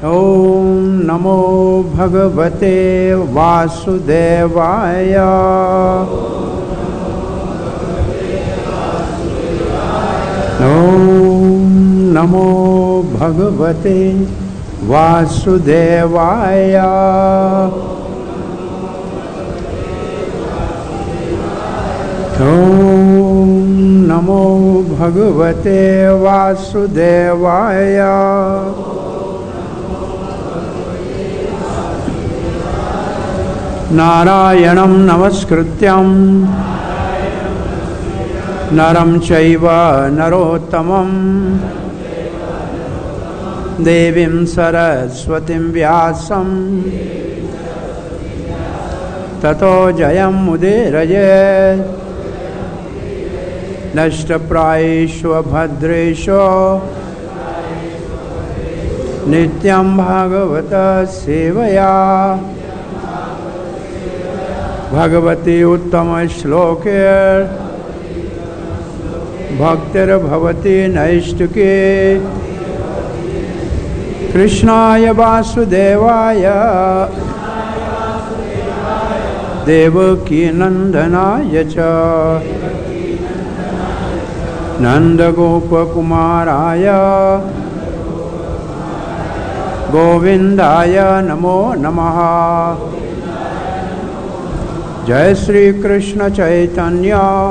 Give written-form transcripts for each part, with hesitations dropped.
ओम नमो भगवते वासुदेवाय। ओम नमो भगवते वासुदेवाय। ओम नमो भगवते वासुदेवाय। नारायणं नमस्कृत्यं नरं चैव नरोत्तमं देवीं सरस्वतीं व्यासं ततो जयमुदीरयेत्। नष्टप्रायेषु भद्रेषु नित्यं भागवत सेवया भगवती उत्तम श्लोके भक्तिर्भवती नैष्टिके। कृष्णाय वासुदेवाय देवकी नंदनाय च नंदगोपकुमाराय गोविंदाय नमो नमः। जय श्री कृष्ण चैतन्य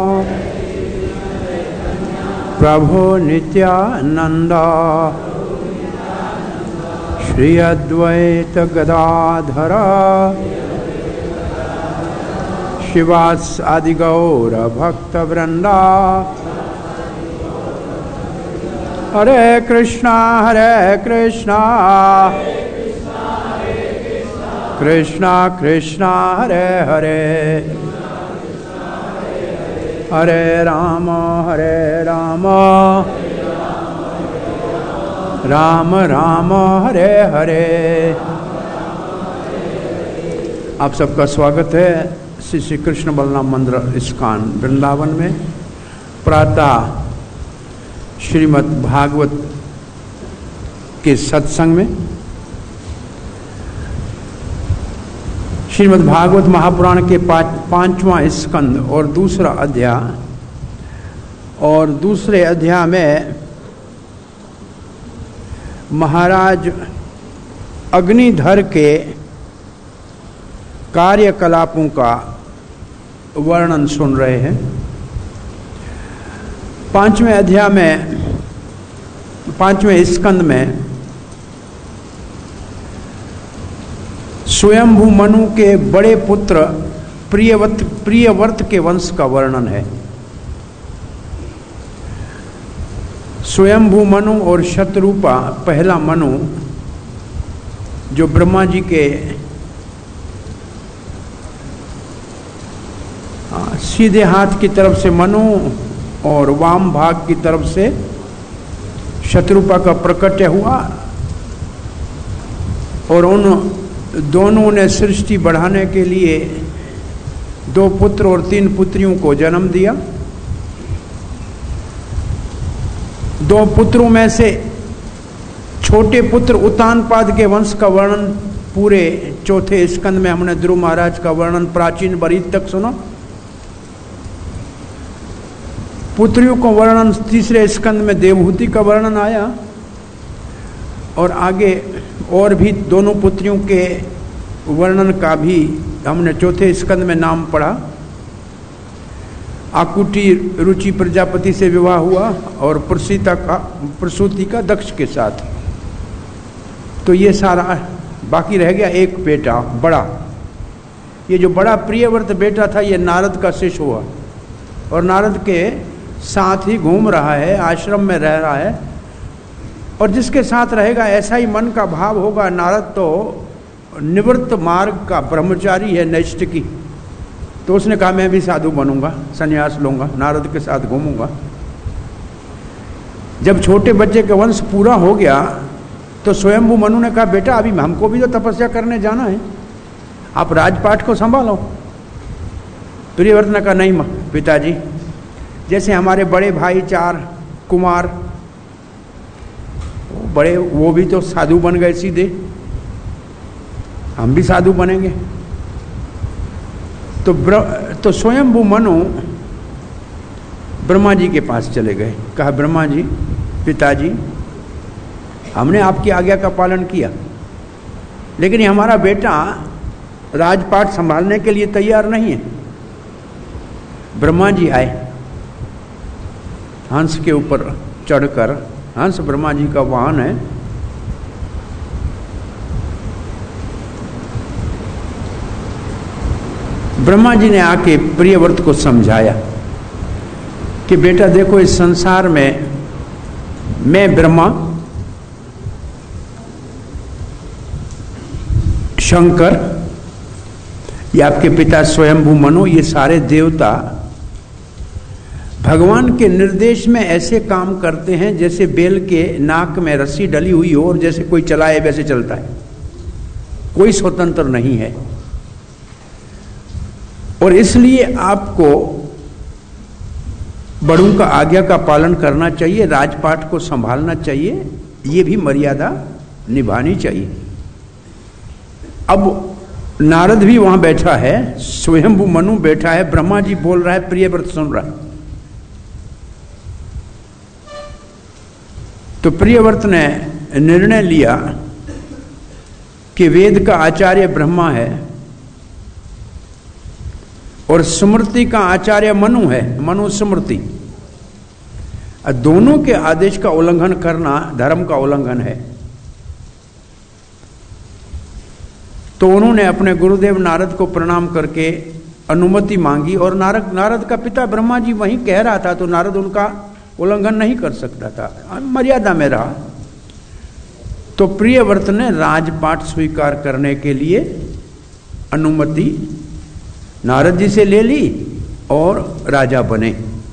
प्रभु नित्यानंद श्री अद्वैत गदाधर शिवास आदि गौर भक्त वृंदा। हरे कृष्णा कृष्णा कृष्णा हरे हरे हरे राम राम राम हरे हरे। आप सबका स्वागत है श्री श्री कृष्ण बलराम मंदिर इस्कॉन वृंदावन में। प्रातः श्रीमद् भागवत के सत्संग में श्रीमद् भागवत महापुराण के 5वां स्कंद और दूसरा अध्याय, और दूसरे अध्याय में महाराज अग्निधर के कार्यकलापों का वर्णन सुन रहे हैं। 5वें अध्याय में 5वें स्कंद में स्वयंभू मनु के बड़े पुत्र प्रियव्रत के वंश का वर्णन है। स्वयंभू मनु और शतरूपा, पहला मनु जो ब्रह्मा जी के सीधे हाथ की तरफ से मनु और वाम भाग की तरफ से शतरूपा का प्रकट्य हुआ, और उन दोनों ने सृष्टि बढ़ाने के लिए 2 पुत्र और 3 पुत्रियों को जन्म दिया। 2 पुत्रों में से छोटे पुत्र उत्तानपाद के वंश का वर्णन पूरे 4थे स्कंद में हमने ध्रुव महाराज का वर्णन प्राचीन बरीत तक सुना। पुत्रियों को वर्णन 3रे स्कंद में देवहूति का वर्णन आया, और आगे और भी दोनों पुत्रियों के वर्णन का भी हमने 4थे स्कंद में नाम पढ़ा। आकुटी रुचि प्रजापति से विवाह हुआ और प्रसूति का दक्ष के साथ। तो ये सारा बाकी रह गया एक बेटा बड़ा। ये जो बड़ा प्रियव्रत बेटा था ये नारद का शिष्य हुआ, और नारद के साथ ही घूम रहा है, आश्रम में रह रहा है, और जिसके साथ रहेगा ऐसा ही मन का भाव होगा। नारद तो निवृत्त मार्ग का ब्रह्मचारी है, नैष्टिकी। तो उसने कहा मैं भी साधु बनूंगा, संन्यास लूंगा, नारद के साथ घूमूंगा। जब छोटे बच्चे का वंश पूरा हो गया तो स्वयंभू मनु ने कहा बेटा अभी हमको भी तो तपस्या करने जाना है, आप राजपाट को संभालो। प्रियव्रत ने कहा नहीं पिताजी, जैसे हमारे बड़े भाई 4 कुमार बड़े वो भी तो साधु बन गए सीधे, हम भी साधु बनेंगे। तो स्वयंभू मनु ब्रह्मा जी के पास चले गए, कहा ब्रह्मा जी, पिताजी, हमने आपकी आज्ञा का पालन किया, लेकिन ये हमारा बेटा राजपाट संभालने के लिए तैयार नहीं है। ब्रह्मा जी आए, हंस के ऊपर चढ़कर, हंस ब्रह्मा जी का वाहन है, ब्रह्मा जी ने आके प्रियव्रत को समझाया कि बेटा देखो, इस संसार में मैं ब्रह्मा, शंकर, ये आपके पिता स्वयंभू मनु, ये सारे देवता भगवान के निर्देश में ऐसे काम करते हैं जैसे बेल के नाक में रस्सी डली हुई हो और जैसे कोई चलाए वैसे चलता है, कोई स्वतंत्र नहीं है। और इसलिए आपको बड़ों का आज्ञा का पालन करना चाहिए, राजपाट को संभालना चाहिए, ये भी मर्यादा निभानी चाहिए। अब नारद भी वहां बैठा है, स्वयंभू मनु बैठा है, ब्रह्मा जी बोल रहा है, प्रियव्रत सुन रहा है। तो प्रियव्रत ने निर्णय लिया कि वेद का आचार्य ब्रह्मा है और स्मृति का आचार्य मनु है, मनु स्मृति, दोनों के आदेश का उल्लंघन करना धर्म का उल्लंघन है। तो उन्होंने अपने गुरुदेव नारद को प्रणाम करके अनुमति मांगी, और नारद का पिता ब्रह्मा जी वहीं कह रहा था, तो नारद उनका उल्लंघन नहीं कर सकता था, मर्यादा में रहा। तो प्रियव्रत ने राजपाट स्वीकार करने के लिए अनुमति नारद जी से ले ली और राजा बने।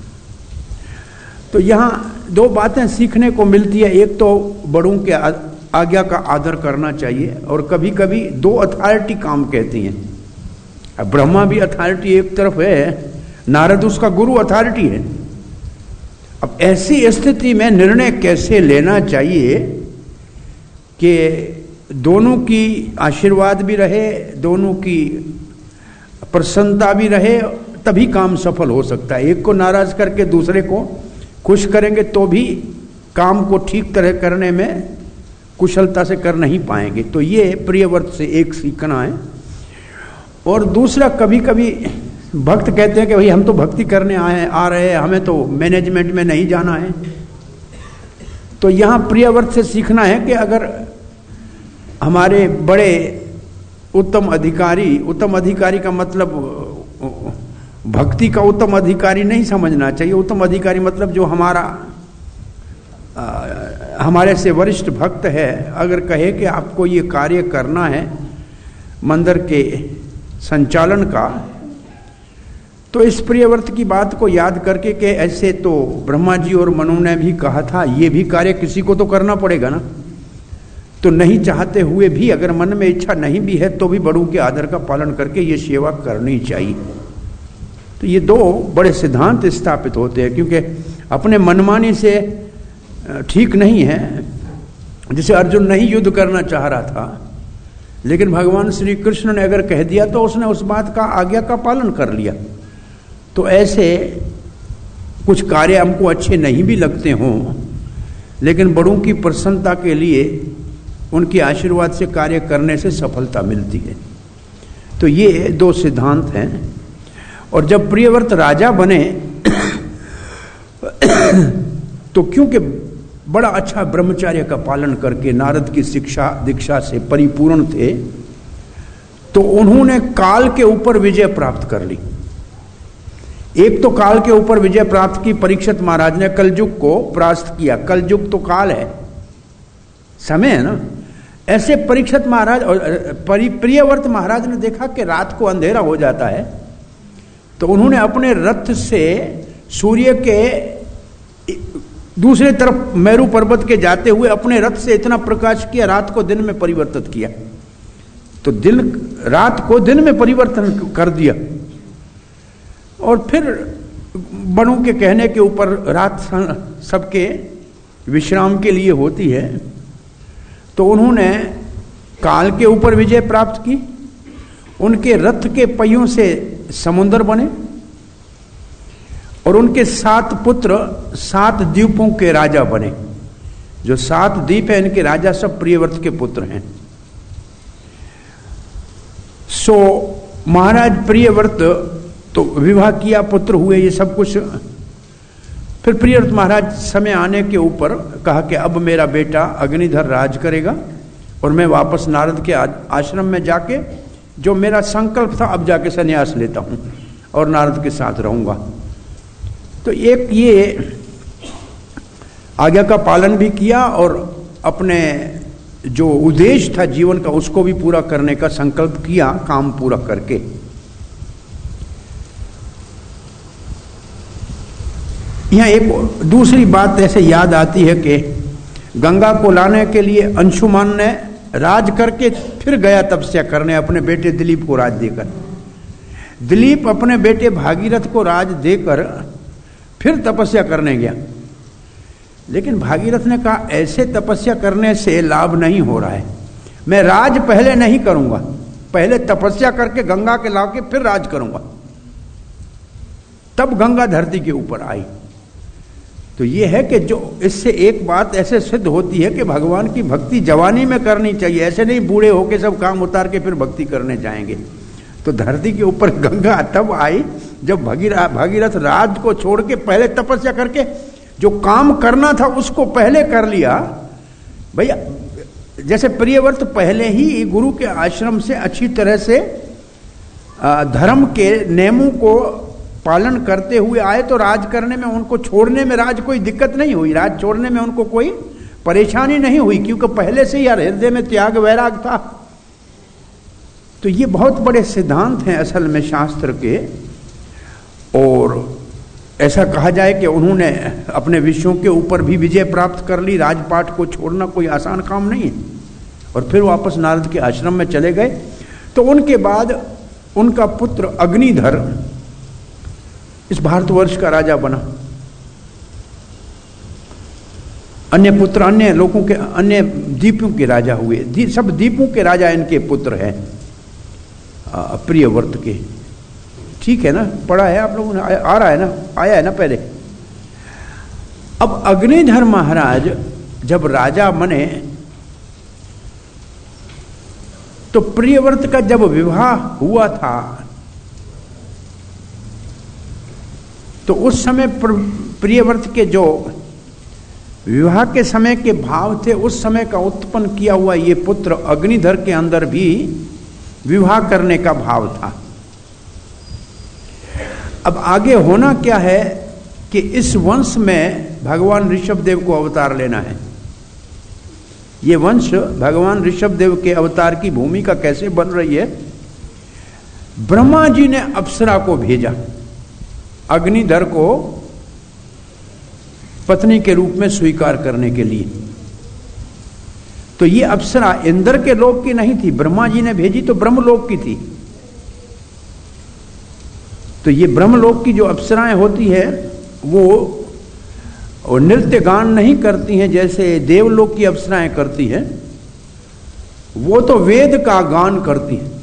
तो यहां दो बातें सीखने को मिलती है, एक तो बड़ों के आज्ञा का आदर करना चाहिए, और कभी कभी दो अथॉरिटी काम कहती हैं। अब ब्रह्मा भी अथॉरिटी एक तरफ है, नारद उसका गुरु अथॉरिटी है। अब ऐसी स्थिति में निर्णय कैसे लेना चाहिए कि दोनों की आशीर्वाद भी रहे, दोनों की प्रसन्नता भी रहे, तभी काम सफल हो सकता है। एक को नाराज करके दूसरे को खुश करेंगे तो भी काम को ठीक तरह करने में कुशलता से कर नहीं पाएंगे। तो ये प्रियव्रत से एक सीखना है। और दूसरा, कभी कभी भक्त कहते हैं कि भाई हम तो भक्ति करने आ रहे हैं, हमें तो मैनेजमेंट में नहीं जाना है। तो यहाँ प्रियव्रत से सीखना है कि अगर हमारे बड़े उत्तम अधिकारी का मतलब भक्ति का उत्तम अधिकारी नहीं समझना चाहिए। उत्तम अधिकारी मतलब जो हमारे से वरिष्ठ भक्त है, अगर कहे कि आपको ये कार्य करना है मंदिर के संचालन का, तो इस प्रियव्रत की बात को याद करके कि ऐसे तो ब्रह्मा जी और मनु ने भी कहा था, ये भी कार्य किसी को तो करना पड़ेगा ना। तो नहीं चाहते हुए भी अगर मन में इच्छा नहीं भी है तो भी बड़ों के आदर का पालन करके ये सेवा करनी चाहिए। तो ये दो बड़े सिद्धांत स्थापित होते हैं, क्योंकि अपने मनमानी से ठीक नहीं है। जैसे अर्जुन नहीं युद्ध करना चाह रहा था, लेकिन भगवान श्री कृष्ण ने अगर कह दिया तो उसने उस बात का आज्ञा का पालन कर लिया। तो ऐसे कुछ कार्य हमको अच्छे नहीं भी लगते हों, लेकिन बड़ों की प्रसन्नता के लिए उनके आशीर्वाद से कार्य करने से सफलता मिलती है। तो ये दो सिद्धांत हैं। और जब प्रियव्रत राजा बने तो क्योंकि बड़ा अच्छा ब्रह्मचर्य का पालन करके नारद की शिक्षा दीक्षा से परिपूर्ण थे, तो उन्होंने काल के ऊपर विजय प्राप्त कर ली। एक तो काल के ऊपर विजय प्राप्त की, परीक्षित महाराज ने कलयुग को परास्त किया। कलयुग तो काल है, समय है ना। ऐसे परीक्षित महाराज और प्रियव्रत महाराज ने देखा कि रात को अंधेरा हो जाता है, तो उन्होंने अपने रथ से सूर्य के दूसरे तरफ मेरू पर्वत के जाते हुए अपने रथ से इतना प्रकाश किया, रात को दिन में परिवर्तित किया। तो रात को दिन में परिवर्तन कर दिया। और फिर बड़ों के कहने के ऊपर रात सबके विश्राम के लिए होती है, तो उन्होंने काल के ऊपर विजय प्राप्त की, उनके रथ के पहियों से समुद्र बने, और उनके 7 पुत्र 7 द्वीपों के राजा बने। जो 7 द्वीप है इनके राजा सब प्रियव्रत के पुत्र हैं। सो महाराज प्रियव्रत तो विवाह किया, पुत्र हुए, ये सब कुछ। फिर प्रियव्रत महाराज समय आने के ऊपर कहा कि अब मेरा बेटा अग्निधर राज करेगा और मैं वापस नारद के आश्रम में जाके जो मेरा संकल्प था अब जाके संन्यास लेता हूं और नारद के साथ रहूंगा। तो एक ये आज्ञा का पालन भी किया और अपने जो उद्देश्य था जीवन का उसको भी पूरा करने का संकल्प किया, काम पूरा करके। यहां एक दूसरी बात ऐसे याद आती है कि गंगा को लाने के लिए अंशुमान ने राज करके फिर गया तपस्या करने अपने बेटे दिलीप को राज देकर। दिलीप अपने बेटे भागीरथ को राज देकर फिर तपस्या करने गया, लेकिन भागीरथ ने कहा ऐसे तपस्या करने से लाभ नहीं हो रहा है, मैं राज पहले नहीं करूंगा, पहले तपस्या करके गंगा के लाके फिर राज करूंगा। तब गंगा धरती के ऊपर आई। तो यह है कि जो इससे एक बात ऐसे सिद्ध होती है कि भगवान की भक्ति जवानी में करनी चाहिए, ऐसे नहीं बूढ़े होके सब काम उतार के फिर भक्ति करने जाएंगे। तो धरती के ऊपर गंगा तब आई जब भागीरथ राज को छोड़ के पहले तपस्या करके जो काम करना था उसको पहले कर लिया। भैया जैसे प्रियव्रत पहले ही गुरु के आश्रम से अच्छी तरह से धर्म के नियमों को पालन करते हुए आए, तो राज करने में उनको छोड़ने में राज कोई दिक्कत नहीं हुई, राज छोड़ने में उनको कोई परेशानी नहीं हुई, क्योंकि पहले से यार हृदय में त्याग वैराग था। तो ये बहुत बड़े सिद्धांत हैं असल में शास्त्र के। और ऐसा कहा जाए कि उन्होंने अपने विषयों के ऊपर भी विजय प्राप्त कर ली, राजपाट को छोड़ना कोई आसान काम नहीं है। और फिर वापस नारद के आश्रम में चले गए। तो उनके बाद उनका पुत्र अग्निधर इस भारतवर्ष का राजा बना। अन्य पुत्र अन्य लोगों के अन्य द्वीपों के राजा हुए, सब द्वीपों के राजा इनके पुत्र हैं प्रियव्रत के। ठीक है ना, पढ़ा है आप लोगों ने, आ रहा है ना, आया है ना पहले। अब अग्निधर महाराज जब राजा बने तो प्रियव्रत का जब विवाह हुआ था तो उस समय प्रियव्रत के जो विवाह के समय के भाव थे उस समय का उत्पन्न किया हुआ ये पुत्र अग्निधर के अंदर भी विवाह करने का भाव था। अब आगे होना क्या है कि इस वंश में भगवान ऋषभदेव को अवतार लेना है। ये वंश भगवान ऋषभदेव के अवतार की भूमिका कैसे बन रही है? ब्रह्मा जी ने अप्सरा को भेजा अग्निधर को पत्नी के रूप में स्वीकार करने के लिए। तो ये अप्सरा इंद्र के लोक की नहीं थी, ब्रह्मा जी ने भेजी तो ब्रह्मलोक की थी। तो ये ब्रह्मलोक की जो अप्सराएं होती है वो नृत्य गान नहीं करती हैं जैसे देवलोक की अप्सराएं करती हैं, वो तो वेद का गान करती हैं।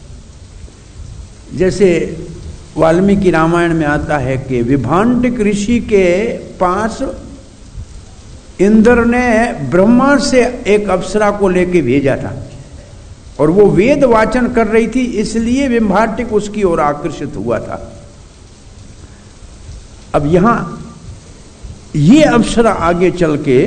जैसे वाल्मीकि रामायण में आता है कि विभांडिक ऋषि के पास इंद्र ने ब्रह्मा से एक अप्सरा को लेके भेजा था और वो वेद वाचन कर रही थी, इसलिए विभांडिक उसकी ओर आकर्षित हुआ था। अब यहां ये अप्सरा आगे चल के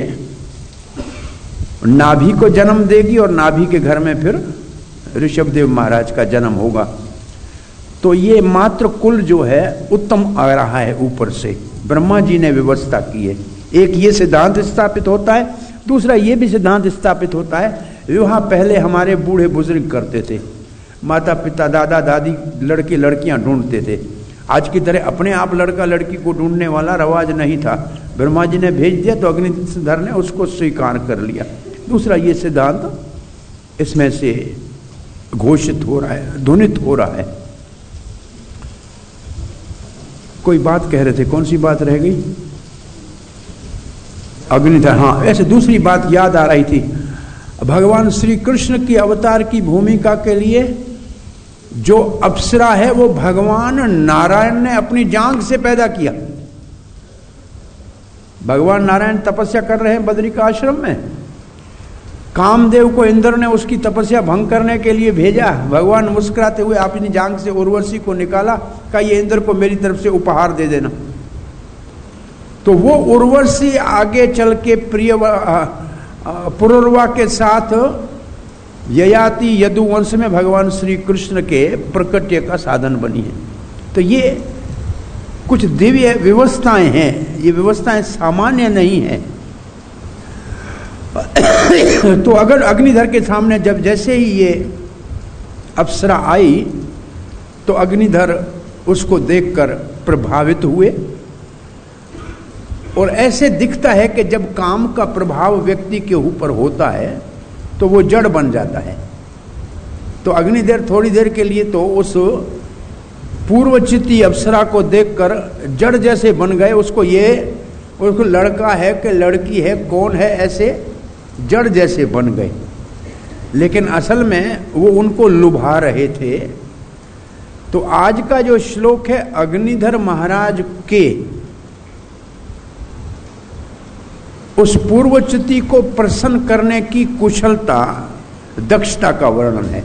नाभि को जन्म देगी और नाभि के घर में फिर ऋषभदेव महाराज का जन्म होगा। तो ये मात्र कुल जो है उत्तम आ रहा है ऊपर से, ब्रह्मा जी ने व्यवस्था की है। एक ये सिद्धांत स्थापित होता है, दूसरा ये भी सिद्धांत स्थापित होता है विवाह पहले हमारे बूढ़े बुजुर्ग करते थे, माता पिता दादा दादी लड़के लड़कियां ढूंढते थे। आज की तरह अपने आप लड़का लड़की को ढूंढने वाला रवाज नहीं था, ब्रह्मा जी ने भेज दिया तो अग्निधर ने उसको स्वीकार कर लिया। दूसरा ये सिद्धांत इसमें से घोषित हो रहा है, ध्वनित हो रहा है। कोई बात कह रहे थे, कौन सी बात रह गई? अग्निधर, हाँ। ऐसे दूसरी बात याद आ रही थी, भगवान श्री कृष्ण की अवतार की भूमिका के लिए जो अप्सरा है वो भगवान नारायण ने अपनी जांघ से पैदा किया। भगवान नारायण तपस्या कर रहे हैं बद्री का आश्रम में, कामदेव को इंद्र ने उसकी तपस्या भंग करने के लिए भेजा। भगवान मुस्कुराते हुए अपनी जांघ से उर्वशी को निकाला, कहा ये इंद्र को मेरी तरफ से उपहार दे देना। तो वो उर्वशी आगे चल के प्रिय पुरुरवा के साथ ययाति यदुवंश में भगवान श्री कृष्ण के प्रकट्य का साधन बनी है। तो ये कुछ दिव्य व्यवस्थाएं हैं, ये व्यवस्थाएं सामान्य नहीं है। तो अगर अग्निधर के सामने जब जैसे ही ये अप्सरा आई तो अग्निधर उसको देखकर प्रभावित हुए। और ऐसे दिखता है कि जब काम का प्रभाव व्यक्ति के ऊपर होता है तो वो जड़ बन जाता है। तो अग्निधर थोड़ी देर के लिए तो उस पूर्वचिती अप्सरा को देखकर जड़ जैसे बन गए। उसको लड़का है कि लड़की है, कौन है, ऐसे जड़ जैसे बन गए। लेकिन असल में वो उनको लुभा रहे थे। तो आज का जो श्लोक है अग्निधर महाराज के उस पूर्वच्युति को प्रसन्न करने की कुशलता, दक्षता का वर्णन है।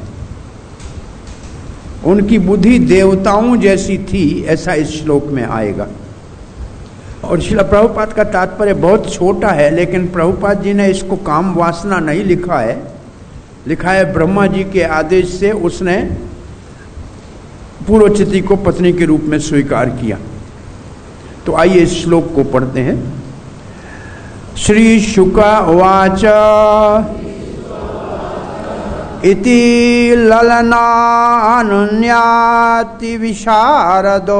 उनकी बुद्धि देवताओं जैसी थी, ऐसा इस श्लोक में आएगा। और श्रील प्रभुपाद का तात्पर्य बहुत छोटा है, लेकिन प्रभुपाद जी ने इसको काम वासना नहीं लिखा है, लिखा है ब्रह्मा जी के आदेश से उसने पूर्वच्युति को पत्नी के रूप में स्वीकार किया। तो आइए इस श्लोक को पढ़ते हैं। श्री शुक उवाच इति ललनानुन्याति विशारदो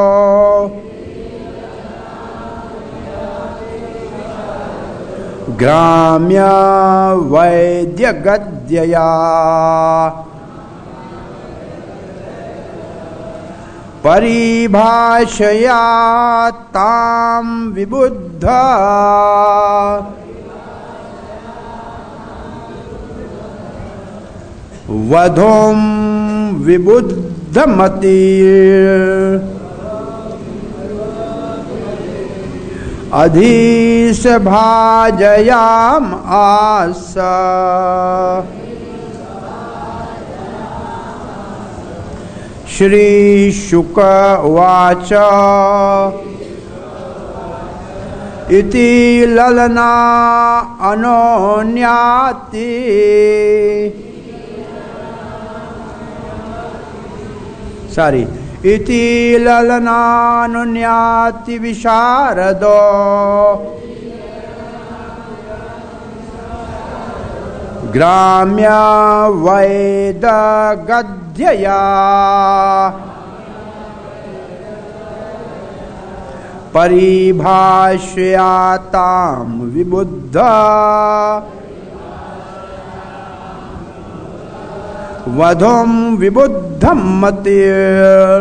ग्राम्य वैद्य गद्यया परिभाषया ताम विबुद्ध वधोम विबुद्धमति अधीश भाजयाम आस श्री शुक उवाच इति ललना अनोन्याति इति ललनानुन्याति विशारदो ग्राम्य वैद गद्यया परिभाषयाताम विबुद्ध वधुम विबुद्धम मतिर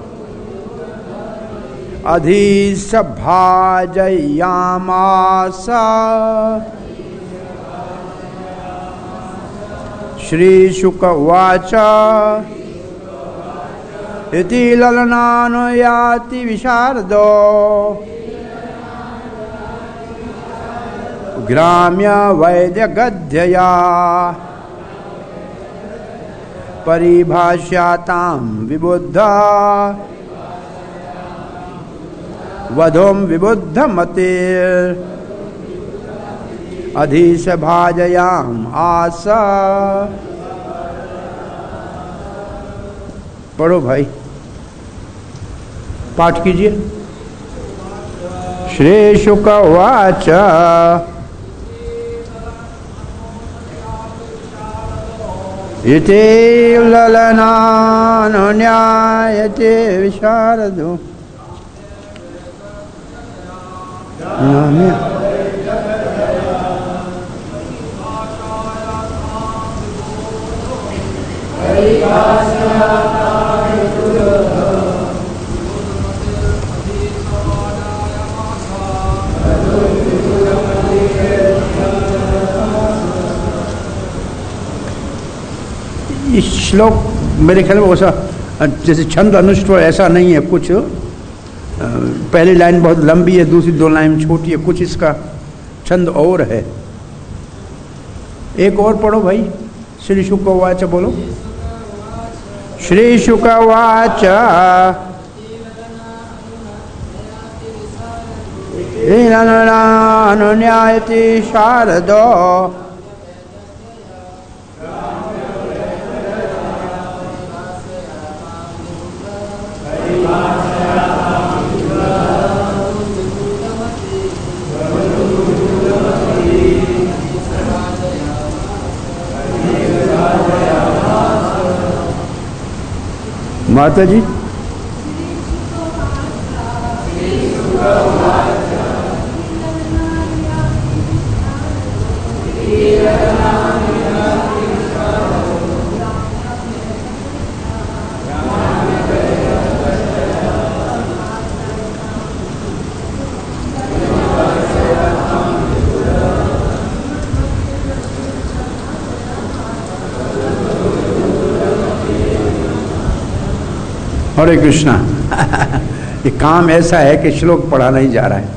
अधीश भाजयामास श्री शुक उवाच इति ललनानुयाति विशारदो ग्राम्य वैद्य गद्यया परिभाष्याताम विबुद्ध वधोम विबुद्ध मते अधीश भाजयाम आस। पढ़ो भाई, पाठ कीजिए। श्री शुक उवाच इति ललनानुन्यायते विशारदो ये श्लोक मेरे ख्याल में वैसा जैसे छंद अनुष्ठ ऐसा नहीं है, कुछ पहली लाइन बहुत लंबी है, दूसरी 2 लाइन छोटी है, कुछ इसका छंद और है। एक और पढ़ो भाई, श्री शुक उवाच बोलो। श्री शुक उवाच अनुन्यायति शारदो माता जी। हरे कृष्णा। ये काम ऐसा है कि श्लोक पढ़ा नहीं जा रहा है।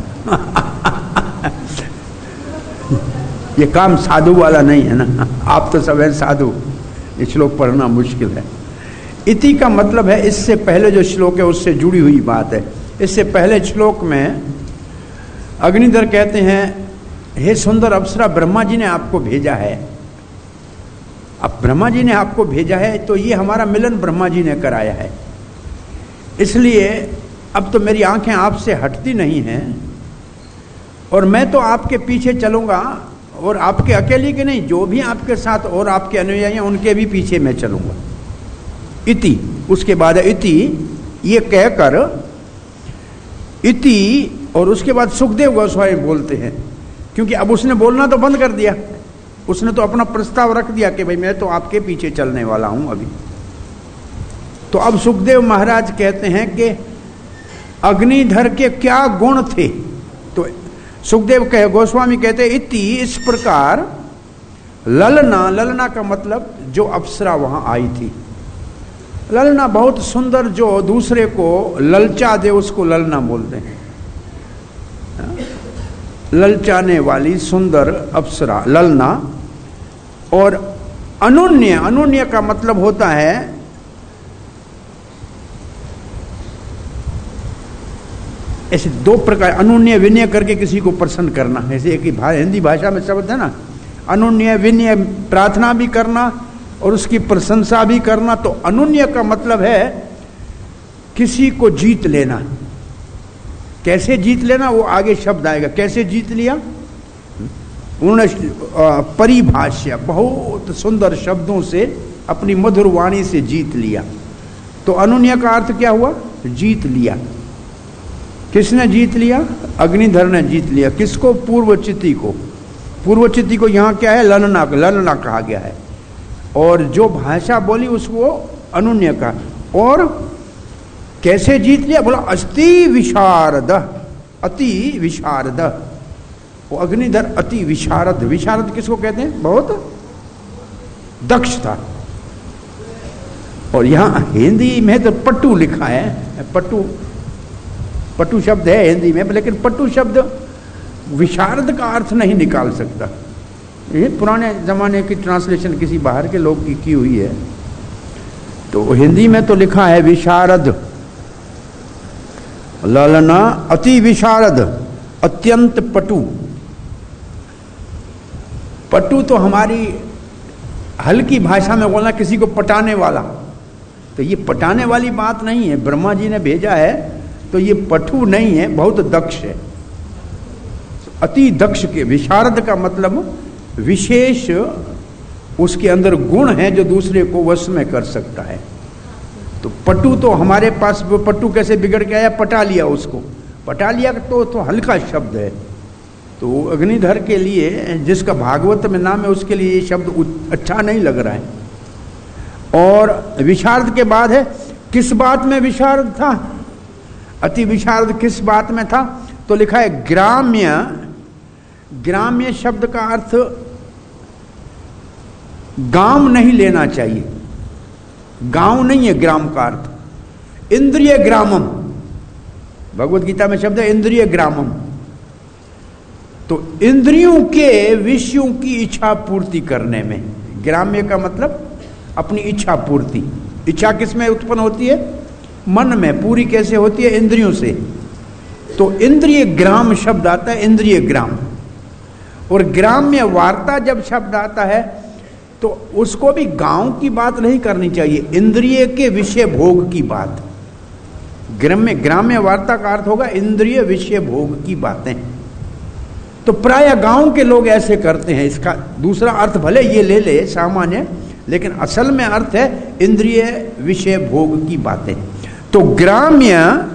ये काम साधु वाला नहीं है ना, आप तो सब हैं साधु, ये श्लोक पढ़ना मुश्किल है। इति का मतलब है इससे पहले जो श्लोक है उससे जुड़ी हुई बात है। इससे पहले श्लोक में अग्निधर कहते हैं, हे सुंदर अप्सरा, ब्रह्मा जी ने आपको भेजा है। अब ब्रह्मा जी ने आपको भेजा है तो ये हमारा मिलन ब्रह्मा जी ने कराया है, इसलिए अब तो मेरी आंखें आपसे हटती नहीं हैं और मैं तो आपके पीछे चलूंगा, और आपके अकेले के नहीं, जो भी आपके साथ और आपके अनुयायी हैं उनके भी पीछे मैं चलूंगा। इति, उसके बाद इति ये कहकर, इति और उसके बाद सुखदेव गोस्वामी बोलते हैं, क्योंकि अब उसने बोलना तो बंद कर दिया, उसने तो अपना प्रस्ताव रख दिया कि भाई मैं तो आपके पीछे चलने वाला हूं अभी। तो अब सुखदेव महाराज कहते हैं कि अग्निधर के क्या गुण थे। तो सुखदेव कहे, गोस्वामी कहते हैं, इति इस प्रकार ललना, ललना का मतलब जो अप्सरा वहां आई थी, ललना बहुत सुंदर, जो दूसरे को ललचा दे उसको ललना बोलते हैं, ललचाने वाली सुंदर अप्सरा ललना। और अनुन्य, अनुन्य का मतलब होता है ऐसे 2 प्रकार, अनुन्य विनय करके किसी को प्रसन्न करना। ऐसे एक हिंदी भाषा में शब्द है ना, अनुन्य विनय, प्रार्थना भी करना और उसकी प्रशंसा भी करना। तो अनुन्य का मतलब है किसी को जीत लेना। कैसे जीत लेना, वो आगे शब्द आएगा, कैसे जीत लिया। उन्होंने परिभाष्या बहुत सुंदर शब्दों से अपनी मधुर वाणी से जीत लिया। तो अनुन्य का अर्थ क्या हुआ, जीत लिया। किसने जीत लिया, अग्निधर ने जीत लिया। किसको, पूर्वचिति को। पूर्वचिति को यहाँ क्या है, ललना, ललना कहा गया है। और जो भाषा बोली उसको अनुन्य का। और कैसे जीत लिया, बोला अति विशारद, अति विशारद। वो अग्निधर अति विशारद, विशारद किसको कहते हैं, बहुत दक्ष था। और यहाँ हिंदी में तो पट्टू लिखा है, पट्टू, पट्टू शब्द है हिंदी में, लेकिन पट्टू शब्द विशारद का अर्थ नहीं निकाल सकता। ये पुराने जमाने की ट्रांसलेशन किसी बाहर के लोग की हुई है। तो हिंदी में तो लिखा है विशारद, ललना अति विशारद, अत्यंत पटु। पटु तो हमारी हल्की भाषा में बोलना किसी को पटाने वाला। तो ये पटाने वाली बात नहीं है, ब्रह्मा जी ने भेजा है तो ये पटु नहीं है, बहुत दक्ष है, अति दक्ष के। विशारद का मतलब विशेष उसके अंदर गुण है जो दूसरे को वश में कर सकता है। तो पटु तो हमारे पास, पटु कैसे बिगड़ के आया, पटा लिया उसको, पटा लिया तो हल्का शब्द है। तो अग्निधर के लिए, जिसका भागवत में नाम है, उसके लिए ये शब्द अच्छा नहीं लग रहा है। और विशारद के बाद है, किस बात में विशारद था, अति विशारद किस बात में था, तो लिखा है ग्राम्य। ग्राम्य शब्द का अर्थ गांव नहीं लेना चाहिए, गांव नहीं है ग्राम का अर्थ। इंद्रिय ग्रामम, भगवत गीता में शब्द है इंद्रिय ग्रामम। तो इंद्रियों के विषयों की इच्छा पूर्ति करने में, ग्राम्य का मतलब अपनी इच्छा पूर्ति। इच्छा किस में उत्पन्न होती है? मन में। पूरी कैसे होती है? इंद्रियों से। तो इंद्रिय ग्राम शब्द आता है, इंद्रिय ग्राम। और ग्राम्य वार्ता जब शब्द आता है तो उसको भी गांव की बात नहीं करनी चाहिए, इंद्रिय के विषय भोग की बात। ग्राम्य वार्ता का अर्थ होगा इंद्रिय विषय भोग की बातें। तो प्राय गांव के लोग ऐसे करते हैं। इसका दूसरा अर्थ भले ये ले ले सामान्य, लेकिन असल में अर्थ है इंद्रिय विषय भोग की बातें। तो ग्राम्य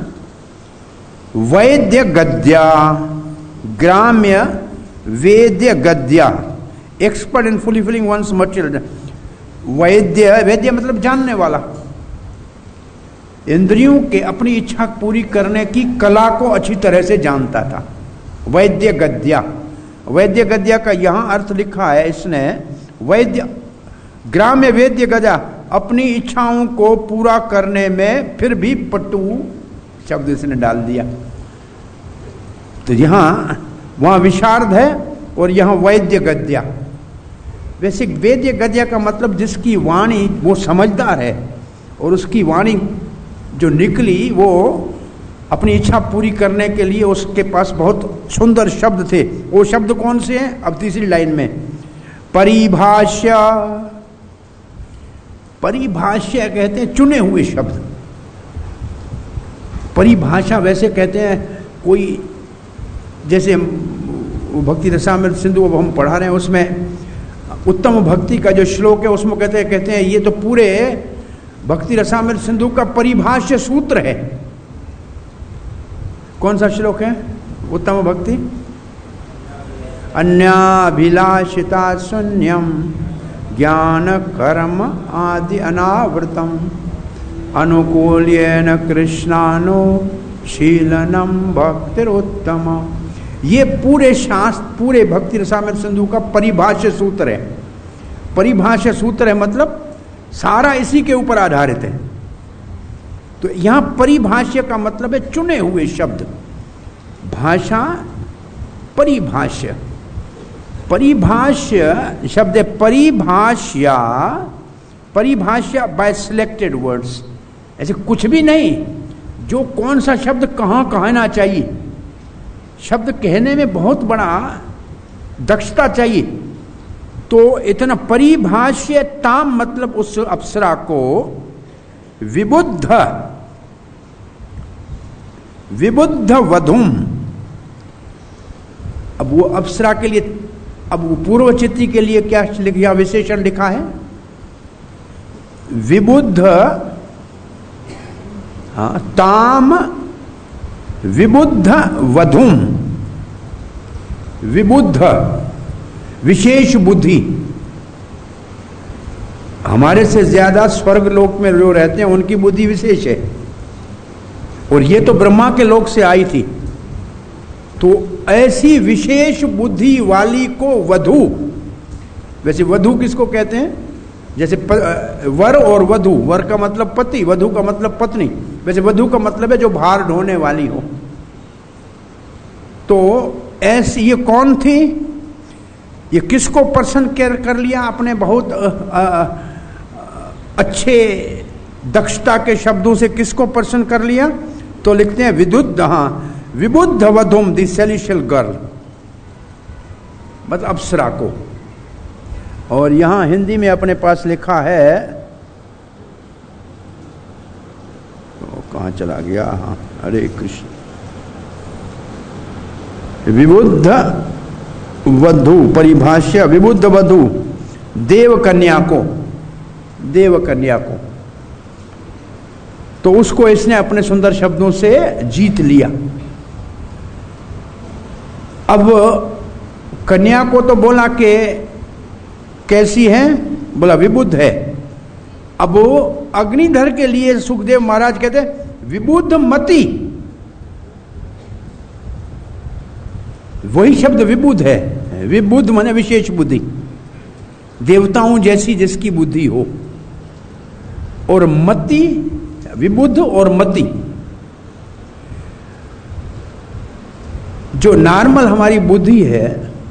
वैद्य गद्या, ग्राम्य वेद्य गद्या, expert in fulfilling one's material. वैद्य मतलब जानने वाला, इंद्रियों के अपनी इच्छा पूरी करने की कला को अच्छी तरह से जानता था। वैद्य गद्या, वैद्य गद्या का यहां अर्थ लिखा है इसने, वैद्य ग्राम्य वेद्य गद्या, अपनी इच्छाओं को पूरा करने में फिर भी पटु शब्द इसने डाल दिया। तो यहां वहां विशारद है और यहां वैद्य गद्या। वैसे वेद्य गद्या का मतलब जिसकी वाणी वो समझदार है और उसकी वाणी जो निकली वो अपनी इच्छा पूरी करने के लिए उसके पास बहुत सुंदर शब्द थे। वो शब्द कौन से हैं? अब तीसरी लाइन में परिभाष्य। परिभाष्य कहते हैं चुने हुए शब्द। परिभाषा वैसे कहते हैं कोई, जैसे भक्ति रसामृत सिंधु अब हम पढ़ा रहे हैं उसमें उत्तम भक्ति का जो श्लोक है उसमें कहते हैं ये तो पूरे भक्ति रसामृत सिंधु का परिभाष्य सूत्र है। कौन सा श्लोक है? उत्तम भक्ति। अन्याभिलाषिता शून्यम ज्ञान कर्म आदि अनावृतम अनुकूल्येन कृष्णानो शीलनम भक्तिरुत्तम। ये पूरे शास्त्र, पूरे भक्ति रसामृत सिंधु का परिभाष्य सूत्र है। परिभाष्य सूत्र है मतलब सारा इसी के ऊपर आधारित है। तो यहां परिभाष्य का मतलब है चुने हुए शब्द। भाषा परिभाष्य, परिभाष्य शब्द है परिभाष्या, परिभाष्या बाय सिलेक्टेड वर्ड्स। ऐसे कुछ भी नहीं, जो कौन सा शब्द कहां कहना चाहिए, शब्द कहने में बहुत बड़ा दक्षता चाहिए। तो इतना परिभाष्य ताम मतलब उस अप्सरा को विबुद्ध, विबुद्ध वधुम। अब वो अप्सरा के लिए, अब वो पूर्वचित्ती के लिए क्या लिखा, विशेषण लिखा है विबुद्ध, हाँ, ताम विबुद्ध वधुम। विबुद्ध विशेष बुद्धि। हमारे से ज्यादा स्वर्ग लोक में जो रहते हैं उनकी बुद्धि विशेष है, और ये तो ब्रह्मा के लोक से आई थी। तो ऐसी विशेष बुद्धि वाली को वधु, वैसे वधु किसको कहते हैं? जैसे वर और वधु, वर का मतलब पति, वधु का मतलब पत्नी। वैसे वधु का मतलब है जो भार ढोने वाली हो। तो ऐसी ये कौन थी? ये किसको प्रसन्न कर लिया आपने? बहुत अच्छे दक्षता के शब्दों से किसको प्रसन्न कर लिया? तो लिखते हैं विदुद्ध, हाँ, विबुद्ध वधुम द सेलिशियल गर्ल, मतलब अप्सरा को। और यहां हिंदी में अपने पास लिखा है, तो कहां चला गया? हाँ, हरे कृष्ण। विबुद्ध वधु परिभाष्य, विबुद्ध वधु देव कन्या को, देव कन्या को। तो उसको इसने अपने सुंदर शब्दों से जीत लिया। अब कन्या को तो बोला कि कैसी है? बोला विबुद्ध है। अब वो अग्निधर के लिए सुखदेव महाराज कहते विबुद्ध मति, वही शब्द विबुद्ध है। विबुद्ध माने विशेष बुद्धि, देवताओं जैसी जिसकी बुद्धि हो। और मति, विबुद्ध और मति, जो नॉर्मल हमारी बुद्धि है,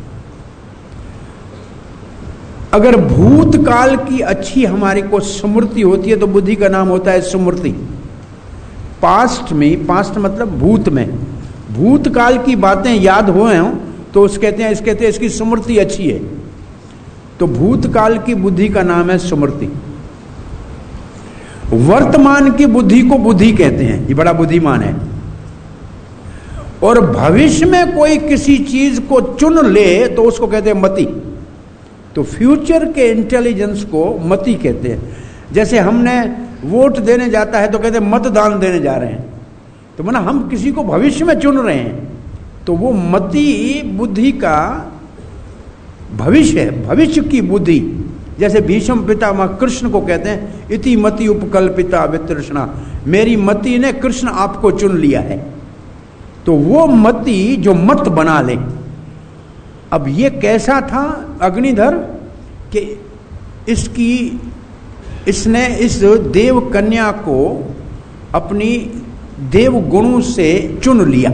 अगर भूतकाल की अच्छी हमारी को स्मृति होती है तो बुद्धि का नाम होता है स्मृति। पास्ट में, पास्ट मतलब भूत में, भूतकाल की बातें याद हुए हों तो उस कहते हैं इसकी स्मृति अच्छी है। तो भूतकाल की बुद्धि का नाम है स्मृति। वर्तमान की बुद्धि को बुद्धि कहते हैं, ये बड़ा बुद्धिमान है। और भविष्य में कोई किसी चीज को चुन ले तो उसको कहते हैं मति। तो फ्यूचर के इंटेलिजेंस को मति कहते हैं। जैसे हमने वोट देने जाता है तो कहते हैं मतदान देने जा रहे हैं, तो माना हम किसी को भविष्य में चुन रहे हैं, तो वो मति बुद्धि का भविष्य है, भविष्य की बुद्धि। जैसे भीष्म पितामह कृष्ण को कहते हैं इति मति उपकल्पिता वितृष्णा, मेरी मति ने कृष्ण आपको चुन लिया है। तो वो मति जो मत बना ले। अब ये कैसा था अग्निधर कि इसने इस देव कन्या को अपनी देव गुणों से चुन लिया,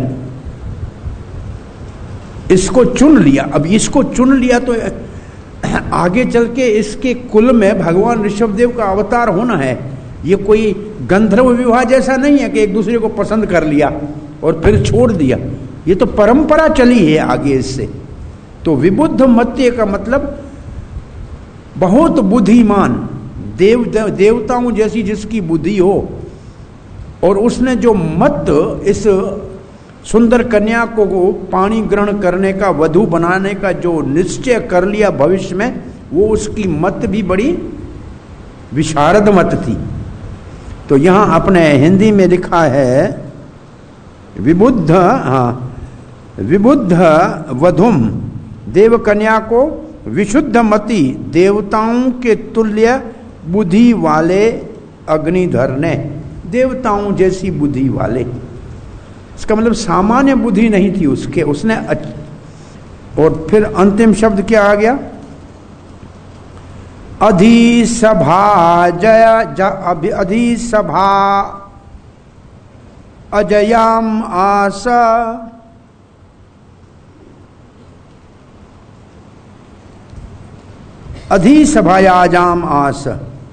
इसको चुन लिया। अब इसको चुन लिया तो आगे चल के इसके कुल में भगवान ऋषभदेव का अवतार होना है। ये कोई गंधर्व विवाह जैसा नहीं है कि एक दूसरे को पसंद कर लिया और फिर छोड़ दिया, ये तो परंपरा चली है आगे इससे। तो विबुद्ध मत्य का मतलब बहुत बुद्धिमान, देवताओं जैसी जिसकी बुद्धि हो, और उसने जो मत इस सुंदर कन्या को पानी ग्रहण करने का, वधू बनाने का जो निश्चय कर लिया भविष्य में, वो उसकी मत भी बड़ी विशारद मत थी। तो यहां अपने हिंदी में लिखा है विबुद्ध, विबुद्ध वधुम, देव कन्या को विशुद्ध मति, देवताओं के तुल्य बुद्धि वाले अग्निधर ने, देवताओं जैसी बुद्धि वाले। इसका मतलब सामान्य बुद्धि नहीं थी उसके, उसने। और फिर अंतिम शब्द क्या आ गया? अधिसभा अधिसभा अजयाम आस, अधिसभायाजाम आस।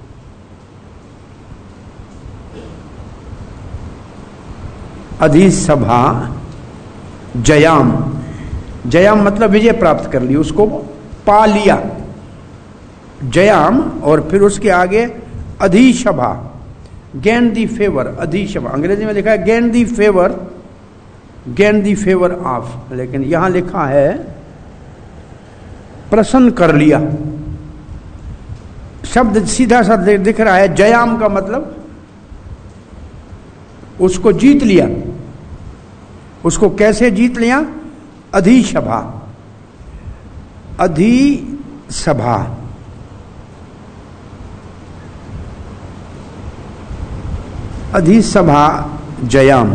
अधिसभा जयाम, जयाम मतलब विजय प्राप्त कर ली, उसको पा लिया, जयाम। और फिर उसके आगे अधिसभा, गेन दी फेवर, अधिसभा अंग्रेजी में लिखा है gain the favour, gain the favour of, लेकिन यहां लिखा है प्रसन्न कर लिया। शब्द सीधा सा दिख रहा है। जयाम का मतलब उसको जीत लिया। उसको कैसे जीत लिया? अधिसभा, अधिसभा, अधिसभा जयाम।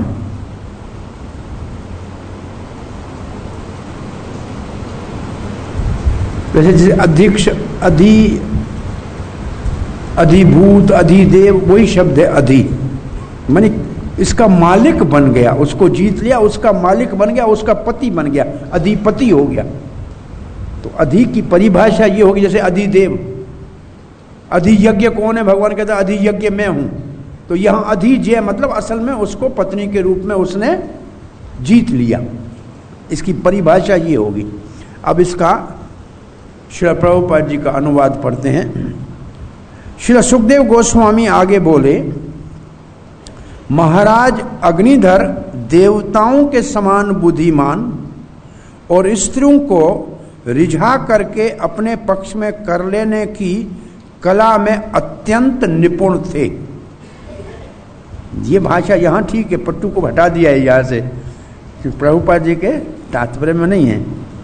वैसे जैसे अध्यक्ष, अधिभूत, अधिदेव, वही शब्द है अधि, माने इसका मालिक बन गया, उसको जीत लिया, उसका मालिक बन गया, उसका पति बन गया, अधिपति हो गया। तो अधि की परिभाषा ये होगी, जैसे अधिदेव, अधियज्ञ कौन है? भगवान कहता है अधियज्ञ मैं हूं। तो यहां अधिजय मतलब असल में उसको पत्नी के रूप में उसने जीत लिया, इसकी परिभाषा ये होगी। अब इसका श्री प्रभुपाद जी का अनुवाद पढ़ते हैं। श्री सुखदेव गोस्वामी आगे बोले, महाराज अग्निधर देवताओं के समान बुद्धिमान और स्त्रियों को रिझा करके अपने पक्ष में कर लेने की कला में अत्यंत निपुण थे। ये भाषा यहाँ ठीक है, पट्टू को हटा दिया है यहाँ से, प्रभुपाद जी के तात्पर्य में नहीं है।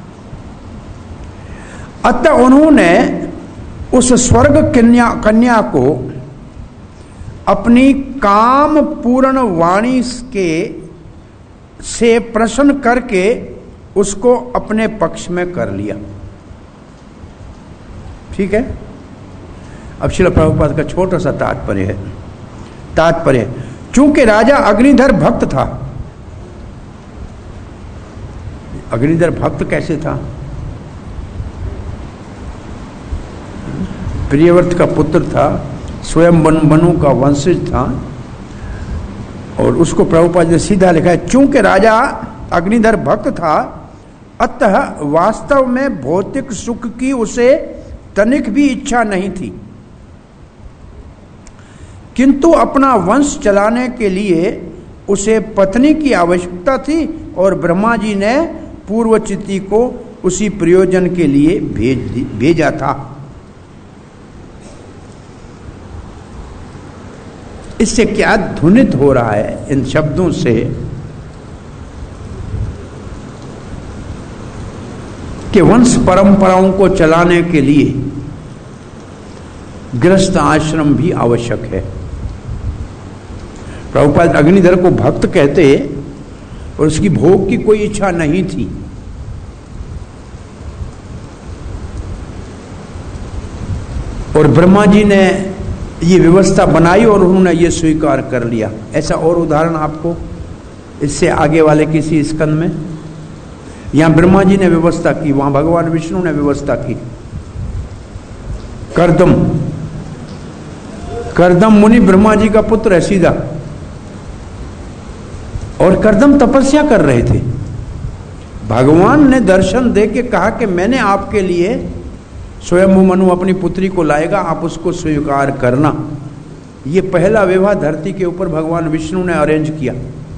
अतः उन्होंने उस स्वर्ग कन्या को अपनी काम पूर्ण वाणी से प्रसन्न करके उसको अपने पक्ष में कर लिया। ठीक है। अब श्रील प्रभुपाद का छोटा सा तात्पर्य है। तात्पर्य, चूंकि राजा अग्निधर भक्त था। अग्निधर भक्त कैसे था? प्रियव्रत का पुत्र था, स्वयं मनु का वंशज था, और उसको प्रभुपाद ने सीधा लिखा है, चूंकि राजा अग्निधर भक्त था, अतः वास्तव में भौतिक सुख की उसे तनिक भी इच्छा नहीं थी, किंतु अपना वंश चलाने के लिए उसे पत्नी की आवश्यकता थी, और ब्रह्मा जी ने पूर्वचिति को उसी प्रयोजन के लिए भेजा था। इससे क्या ध्वनित हो रहा है इन शब्दों से कि वंश परंपराओं को चलाने के लिए गृहस्थ आश्रम भी आवश्यक है। प्रभुपाद अग्निधर को भक्त कहते और उसकी भोग की कोई इच्छा नहीं थी, और ब्रह्मा जी ने ये व्यवस्था बनाई और उन्होंने ये स्वीकार कर लिया। ऐसा और उदाहरण आपको इससे आगे वाले किसी स्कंद में, यहां ब्रह्मा जी ने व्यवस्था की, वहां भगवान विष्णु ने व्यवस्था की। कर्दम मुनि ब्रह्मा जी का पुत्र है सीधा, और कर्दम तपस्या कर रहे थे। भगवान ने दर्शन दे के कहा कि मैंने आपके लिए स्वयं मनु अपनी पुत्री को लाएगा, आप उसको स्वीकार करना। ये पहला विवाह धरती के ऊपर भगवान विष्णु ने अरेंज किया।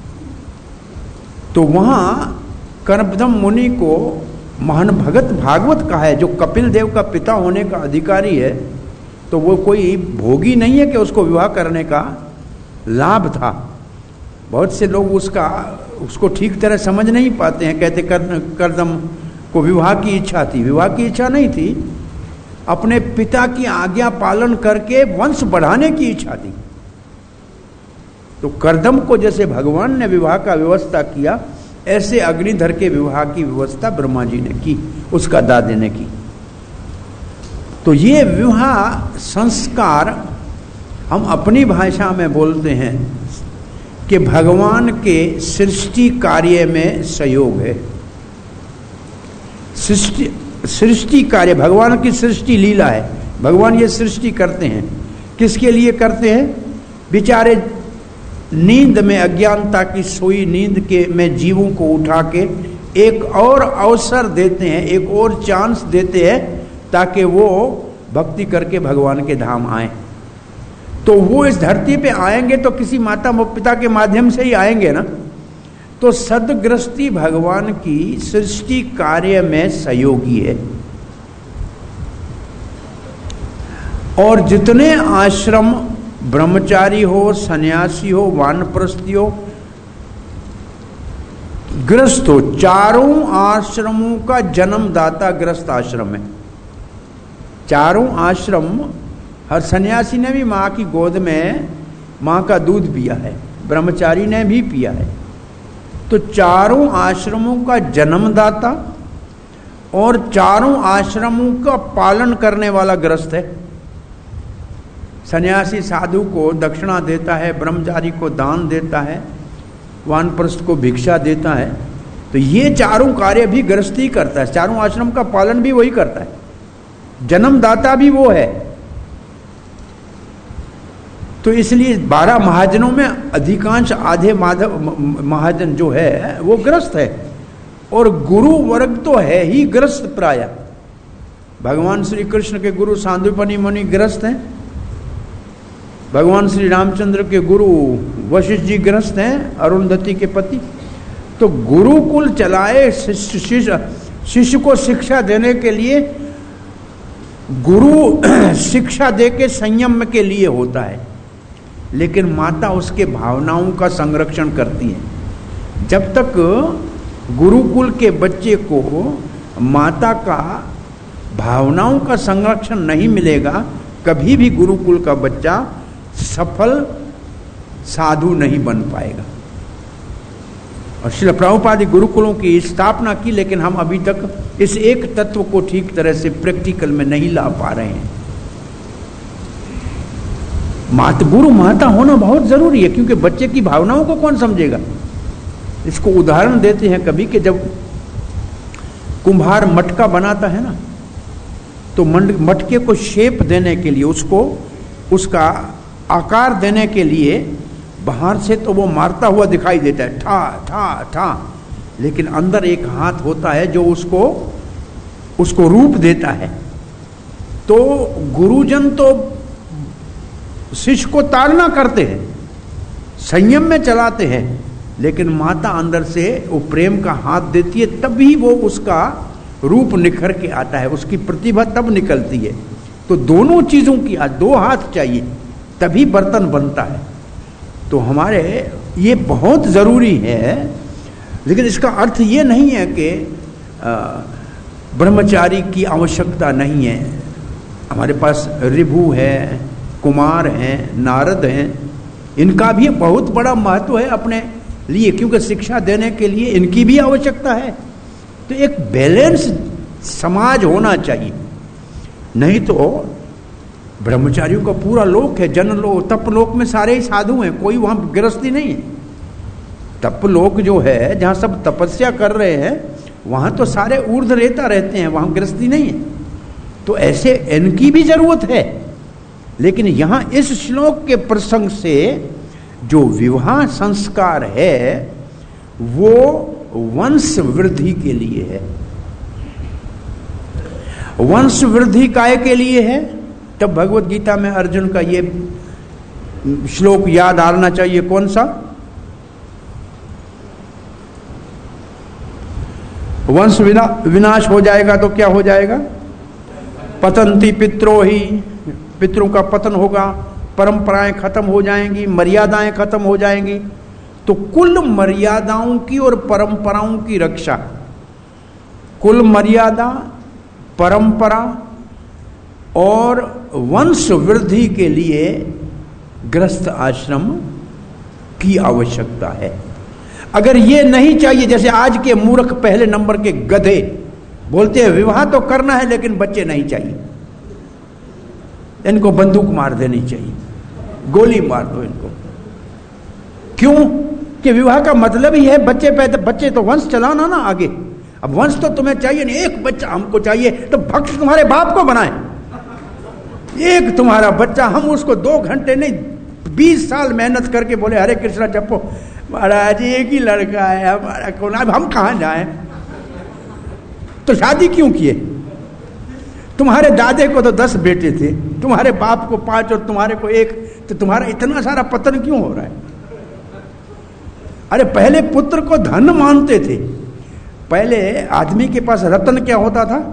तो वहां कर्दम मुनि को महान भगत भागवत कहा है, जो कपिल देव का पिता होने का अधिकारी है, तो वो कोई भोगी नहीं है कि उसको विवाह करने का लाभ था। बहुत से लोग उसको ठीक तरह समझ नहीं पाते हैं, कहते कर्दम को विवाह की इच्छा थी। विवाह की इच्छा नहीं थी, अपने पिता की आज्ञा पालन करके वंश बढ़ाने की इच्छा थी। तो कर्दम को जैसे भगवान ने विवाह का व्यवस्था किया, ऐसे अग्निधर के विवाह की व्यवस्था ब्रह्मा जी ने की, उसका दादे ने की। तो ये विवाह संस्कार हम अपनी भाषा में बोलते हैं कि भगवान के सृष्टि कार्य में सहयोग है। सृष्टि कार्य भगवान की सृष्टि लीला है। भगवान ये सृष्टि करते हैं, किसके लिए करते हैं? बेचारे नींद में, अज्ञानता की सोई नींद के में जीवों को उठा के एक और अवसर देते हैं, एक और चांस देते हैं, ताकि वो भक्ति करके भगवान के धाम आए। तो वो इस धरती पे आएंगे तो किसी माता पिता के माध्यम से ही आएंगे ना। तो सदगृहस्थी भगवान की सृष्टि कार्य में सहयोगी है। और जितने आश्रम, ब्रह्मचारी हो, सन्यासी हो, वानप्रस्थी हो, गृहस्थ हो, चारों आश्रमों का जन्मदाता गृहस्थ आश्रम है। चारों आश्रम, हर सन्यासी ने भी माँ की गोद में माँ का दूध पिया है, ब्रह्मचारी ने भी पिया है। तो चारों आश्रमों का जन्मदाता और चारों आश्रमों का पालन करने वाला गृहस्थ है। सन्यासी साधु को दक्षिणा देता है, ब्रह्मचारी को दान देता है, वानप्रस्थ को भिक्षा देता है। तो ये चारों कार्य भी गृहस्थी करता है, चारों आश्रम का पालन भी वही करता है, जन्मदाता भी वो है। तो इसलिए 12 महाजनों में अधिकांश आधे महाजन जो है वो गृहस्थ है, और गुरु वर्ग तो है ही गृहस्थ प्राय। भगवान श्री कृष्ण के गुरु सांदीपनि मुनि गृहस्थ हैं, भगवान श्री रामचंद्र के गुरु वशिष्ठ जी गृहस्थ हैं, अरुंधति के पति। तो गुरुकुल चलाए शिष्य को शिक्षा देने के लिए, गुरु शिक्षा दे के संयम के लिए होता है, लेकिन माता उसके भावनाओं का संरक्षण करती है। जब तक गुरुकुल के बच्चे को माता का भावनाओं का संरक्षण नहीं मिलेगा, कभी भी गुरुकुल का बच्चा सफल साधु नहीं बन पाएगा। और श्रील प्रभुपाद गुरुकुलों की स्थापना की, लेकिन हम अभी तक इस एक तत्व को ठीक तरह से प्रैक्टिकल में नहीं ला पा रहे हैं। गुरु माता होना बहुत जरूरी है, क्योंकि बच्चे की भावनाओं को कौन समझेगा। इसको उदाहरण देते हैं कभी कि जब कुम्हार मटका बनाता है ना, तो मटके को शेप देने के लिए, उसका आकार देने के लिए बाहर से तो वो मारता हुआ दिखाई देता है, ठा ठा ठा, लेकिन अंदर एक हाथ होता है जो उसको रूप देता है। तो गुरुजन तो शिष्य को ताड़ना करते हैं, संयम में चलाते हैं, लेकिन माता अंदर से वो प्रेम का हाथ देती है, तभी वो उसका रूप निखर के आता है, उसकी प्रतिभा तब निकलती है। तो दोनों चीजों की दो हाथ चाहिए, तभी बर्तन बनता है। तो हमारे ये बहुत जरूरी है, लेकिन इसका अर्थ ये नहीं है कि ब्रह्मचारी की आवश्यकता नहीं है। हमारे पास ऋभु है, कुमार हैं, नारद हैं, इनका भी बहुत बड़ा महत्व है अपने लिए, क्योंकि शिक्षा देने के लिए इनकी भी आवश्यकता है। तो एक बैलेंस समाज होना चाहिए, नहीं तो ब्रह्मचारियों का पूरा लोक है, जन लोक, तप लोक में सारे ही साधु हैं, कोई वहां गृहस्थी नहीं है। तप लोक जो है, जहां सब तपस्या कर रहे हैं, वहां तो सारे ऊर्ध्व रेता रहते हैं, वहां गृहस्थी नहीं है। तो ऐसे इनकी भी जरूरत है, लेकिन यहां इस श्लोक के प्रसंग से जो विवाह संस्कार है वो वंश वृद्धि के लिए है। वंश वृद्धि काय के लिए है? तब भगवत गीता में अर्जुन का ये श्लोक याद आना चाहिए। कौन सा? वंश विनाश हो जाएगा तो क्या हो जाएगा? पतंती पित्रोहि, पितरों का पतन होगा, परंपराएं खत्म हो जाएंगी, मर्यादाएं खत्म हो जाएंगी। तो कुल मर्यादाओं की और परंपराओं की रक्षा, कुल मर्यादा, परंपरा और वंश वृद्धि के लिए गृहस्थ आश्रम की आवश्यकता है। अगर ये नहीं चाहिए, जैसे आज के मूर्ख पहले नंबर के गधे बोलते हैं विवाह तो करना है लेकिन बच्चे नहीं चाहिए, इनको बंदूक मार देनी चाहिए, गोली मार दो इनको। क्यों? कि विवाह का मतलब ही है बच्चे पैदा, बच्चे तो वंश चलाना ना आगे। अब वंश तो तुम्हें चाहिए नहीं, एक बच्चा हमको चाहिए, तो भक्त तुम्हारे बाप को बनाए। एक तुम्हारा बच्चा, हम उसको 2 घंटे नहीं 20 साल मेहनत करके बोले हरे कृष्णा जपो, महाराज एक ही लड़का है हमारा, कौन, अब हम कहां जाएं? तो शादी क्यों किए? तुम्हारे दादे को तो 10 बेटे थे, तुम्हारे बाप को 5 और तुम्हारे को 1, तो तुम्हारा इतना सारा पतन क्यों हो रहा है? अरे पहले पुत्र को धन मानते थे। पहले आदमी के पास रतन क्या होता था?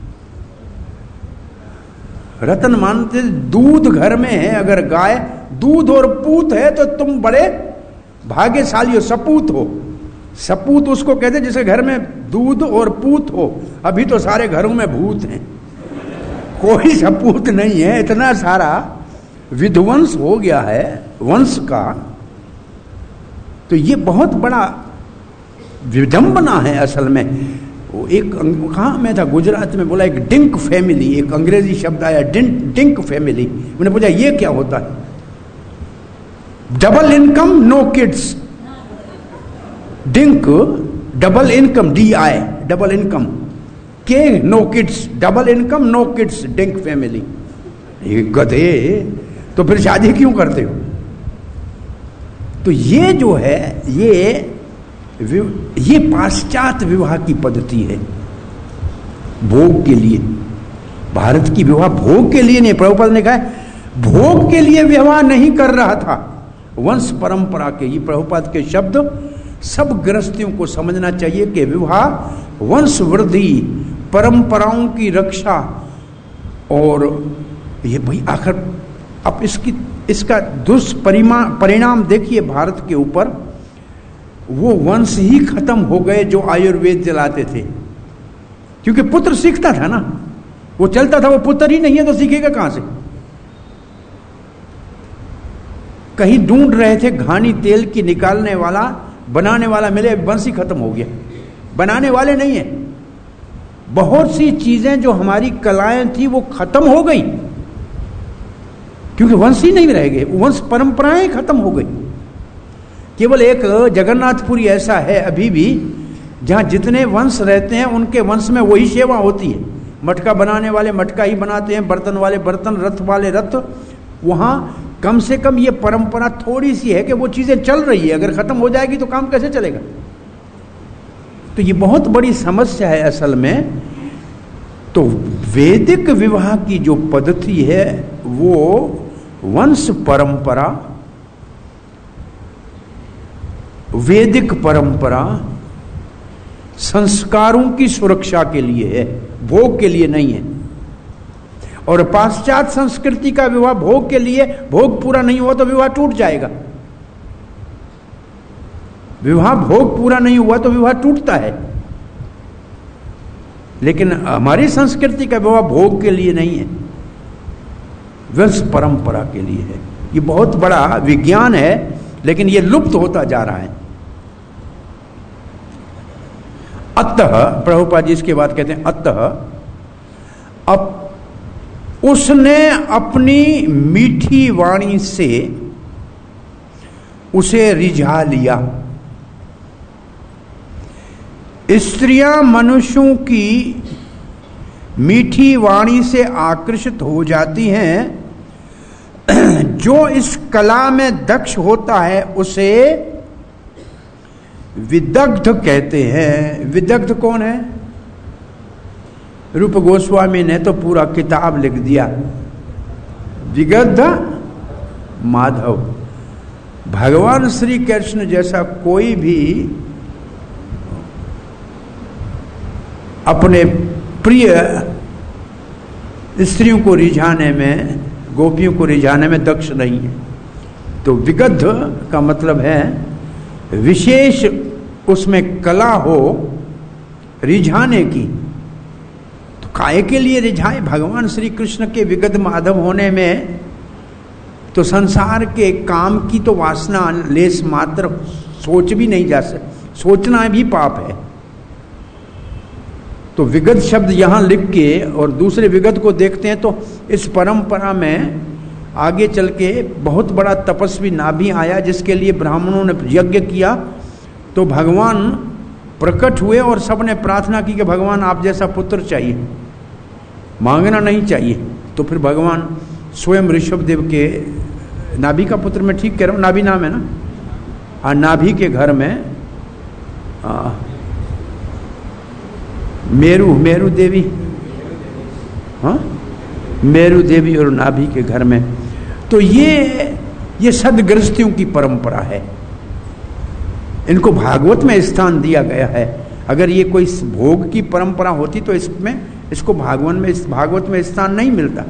रतन मानते, दूध घर में है, अगर गाय दूध और पूत है तो तुम बड़े भाग्यशाली हो, सपूत हो। सपूत उसको कहते जिसके घर में दूध और पूत हो। अभी तो सारे घरों में भूत हैं, कोई सपूत नहीं है। इतना सारा विध्वंस हो गया है वंश का। तो ये बहुत बड़ा विडंबना है असल में। वो एक कहाँ में था, गुजरात में, बोला एक डिंक फैमिली, एक अंग्रेजी शब्द आया डिंक फैमिली। मैंने पूछा ये क्या होता है? Double income no kids. DINK double income, DI double income, K no kids, double income no kids, DINK family. ये गधे, तो फिर शादी क्यों करते हो? तो ये जो है ये पाश्चात्य विवाह की पद्धति है, भोग के लिए। भारत की विवाह भोग के लिए नहीं। प्रभुपाद ने कहा भोग के लिए विवाह नहीं कर रहा था, वंश परंपरा के। ये प्रभुपाद के शब्द सब गृहस्थियों को समझना चाहिए कि विवाह वंश वृद्धि, परंपराओं की रक्षा, और ये भाई आखिर अब इसका दुष्परिणाम देखिए भारत के ऊपर। वो वंश ही खत्म हो गए जो आयुर्वेद चलाते थे, क्योंकि पुत्र सीखता था ना, वो चलता था। वो पुत्र ही नहीं है तो सीखेगा कहां से? कहीं ढूंढ रहे थे घानी तेल की निकालने वाला, बनाने वाला मिले, वंश ही खत्म हो गया, बनाने वाले नहीं है। बहुत सी चीजें जो हमारी कलाएं थी वो खत्म हो गई। क्योंकि वंश ही नहीं रह गए, वंश परंपराएं खत्म हो गई। केवल एक जगन्नाथपुरी ऐसा है अभी भी जहां जितने वंश रहते हैं उनके वंश में वही सेवा होती है। मटका बनाने वाले मटका ही बनाते हैं, बर्तन वाले बर्तन, रथ वाले रथ। वहां कम से कम ये परंपरा थोड़ी सी है कि वो चीजें चल रही है। अगर खत्म हो जाएगी तो काम कैसे चलेगा? तो ये बहुत बड़ी समस्या है असल में। तो वैदिक विवाह की जो पद्धति है वो वंश परंपरा, वैदिक परंपरा संस्कारों की सुरक्षा के लिए है, भोग के लिए नहीं है। और पाश्चात्य संस्कृति का विवाह भोग के लिए, भोग पूरा नहीं हुआ तो विवाह टूट जाएगा। विवाह भोग पूरा नहीं हुआ तो विवाह टूटता है। लेकिन हमारी संस्कृति का विवाह भोग के लिए नहीं है, वंश परंपरा के लिए है। ये बहुत बड़ा विज्ञान है, लेकिन ये लुप्त होता जा रहा है। अतः प्रभुपाद जी इसके बाद कहते हैं, अतः अब उसने अपनी मीठी वाणी से उसे रिझा लिया। स्त्रियां मनुष्यों की मीठी वाणी से आकर्षित हो जाती हैं। जो इस कला में दक्ष होता है उसे विदग्ध कहते हैं। विदग्ध कौन है? रूप गोस्वामी ने तो पूरा किताब लिख दिया, विदग्ध माधव। भगवान श्री कृष्ण जैसा कोई भी अपने प्रिय स्त्रियों को रिझाने में, गोपियों को रिझाने में दक्ष नहीं है। तो विदग्ध का मतलब है विशेष उसमें कला हो रिझाने की। तो काहे के लिए रिझाए? भगवान श्री कृष्ण के विगत माधव होने में तो संसार के काम की तो वासना लेस मात्र सोच भी नहीं जा सकती, सोचना भी पाप है। तो विगत शब्द यहां लिख के और दूसरे विगत को देखते हैं तो इस परंपरा में आगे चल के बहुत बड़ा तपस्वी नाभि आया जिसके लिए ब्राह्मणों ने यज्ञ किया। तो भगवान प्रकट हुए और सबने प्रार्थना की कि भगवान आप जैसा पुत्र चाहिए, मांगना नहीं चाहिए। तो फिर भगवान स्वयं ऋषभदेव के, नाभि का पुत्र मैं ठीक कह रहा हूँ, नाभि नाम है ना, और नाभि के घर में मेरु देवी, हाँ मेरु देवी और नाभि के घर में। तो ये सदगृहस्थियों की परंपरा है, इनको भागवत में स्थान दिया गया है। अगर ये कोई भोग की परंपरा होती तो इसको भागवत में स्थान नहीं मिलता।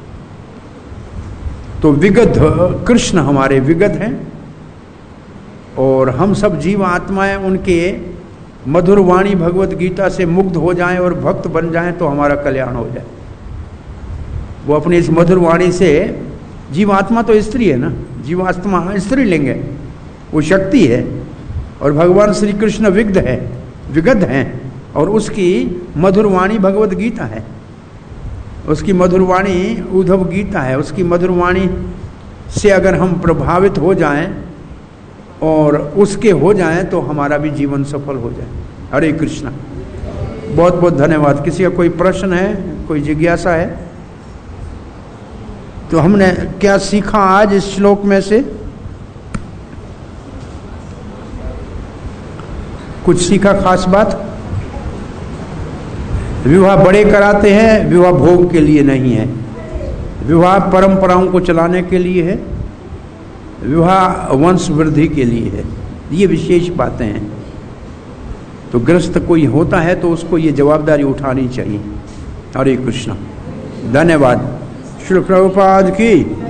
तो विगत कृष्ण हमारे विगत हैं और हम सब जीव आत्माएं उनके मधुर वाणी भगवत गीता से मुग्ध हो जाएं और भक्त बन जाएं तो हमारा कल्याण हो जाए। वो अपनी इस मधुर वाणी से, जीवात्मा तो स्त्री है ना, जीवात्मा स्त्रीलिंग है, वो शक्ति है। और भगवान श्री कृष्ण विगत हैं और उसकी मधुर वाणी भगवत गीता है, उसकी मधुर वाणी उद्धव गीता है। उसकी मधुर वाणी से अगर हम प्रभावित हो जाएं और उसके हो जाएं तो हमारा भी जीवन सफल हो जाए। हरे कृष्णा। बहुत बहुत धन्यवाद। किसी का कोई प्रश्न है, कोई जिज्ञासा है? तो हमने क्या सीखा आज इस श्लोक में से? कुछ सीखा खास बात? विवाह बड़े कराते हैं, विवाह भोग के लिए नहीं है, विवाह परंपराओं को चलाने के लिए है, विवाह वंश वृद्धि के लिए है। ये विशेष बातें हैं। तो गृहस्थ कोई होता है तो उसको ये जवाबदारी उठानी चाहिए। हरे कृष्णा। धन्यवाद। श्री प्रभुपाद की